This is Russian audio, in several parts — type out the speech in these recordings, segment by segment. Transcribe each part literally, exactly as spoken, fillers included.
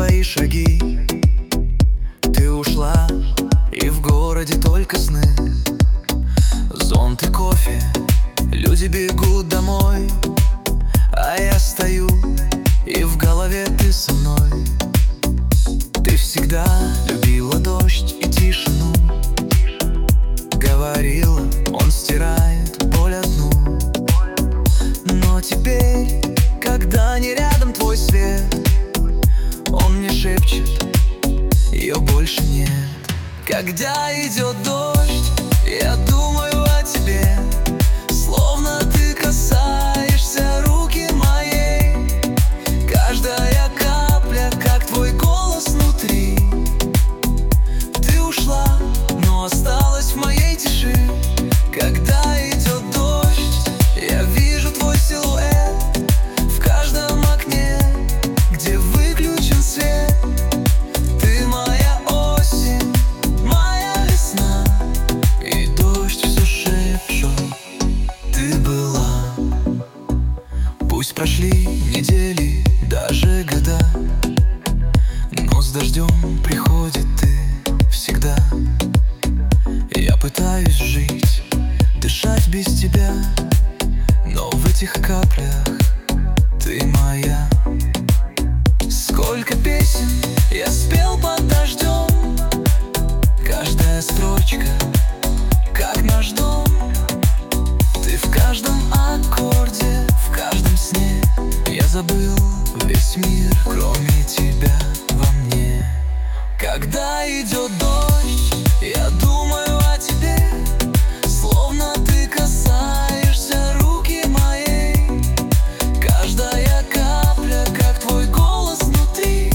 твои шаги. Ты ушла, и в городе только сны. Зонт и кофе, люди бегут домой, а я стою, и в голове ты со мной. Ты всегда любила дождь и тишину. Говорила, он стирает боль одну. Но теперь, когда не рядом твой свет, он мне шепчет, ее больше нет. Когда идет дождь, я думаю о тебе, словно ты касаешься руки моей. Каждая капля, как твой голос внутри. Ты ушла, но осталась в моей тиши. Когда идет дождь, я вижу твой силуэт в каждом окне, где выключен свет. Ты моя осень, моя весна, и дождь все шепчет, ты была. Пусть прошли недели, даже года, но с дождем приходит ты всегда. Я пытаюсь жить, дышать без тебя, но в этих каплях ты моя. Сколько песен я спел под дождем, каждая строчка, как наш дом. Ты в каждом аккорде, в каждом сне. Я забыл весь мир, кроме тебя во мне. Когда идет дождь, я думаю о тебе, словно ты касаешься руки моей. Каждая капля, как твой голос внутри.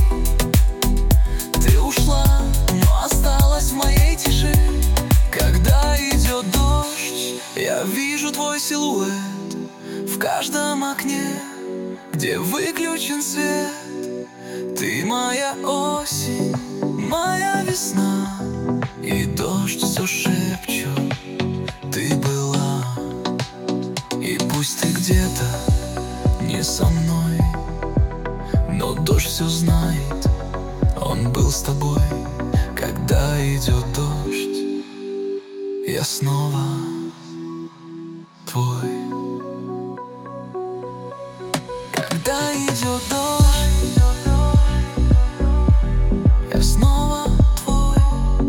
Ты ушла, но осталась в моей тиши. Когда идет дождь, я вижу твой силуэт в каждом окне, где выключен свет. Ты моя осень, моя весна, и дождь все шепчет, ты была. И пусть ты где-то не со мной, но дождь все знает, он был с тобой. Когда идет дождь, я снова твой. Когда идет дождь, я снова твой.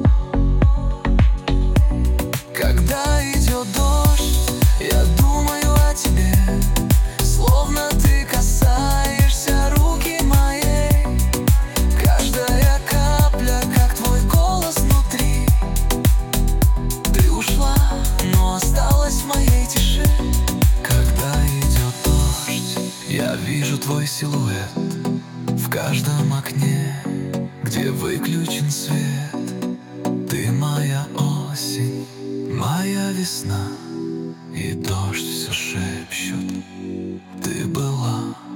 Когда идет дождь, я думаю о тебе, словно ты касаешься руки моей. Каждая капля, как твой голос внутри. Ты ушла, но осталась в моей тиши. Когда идет дождь, я вижу твой силуэт в каждом окне, где выключен свет. Ты моя осень, моя весна, и дождь все шепчет, ты была.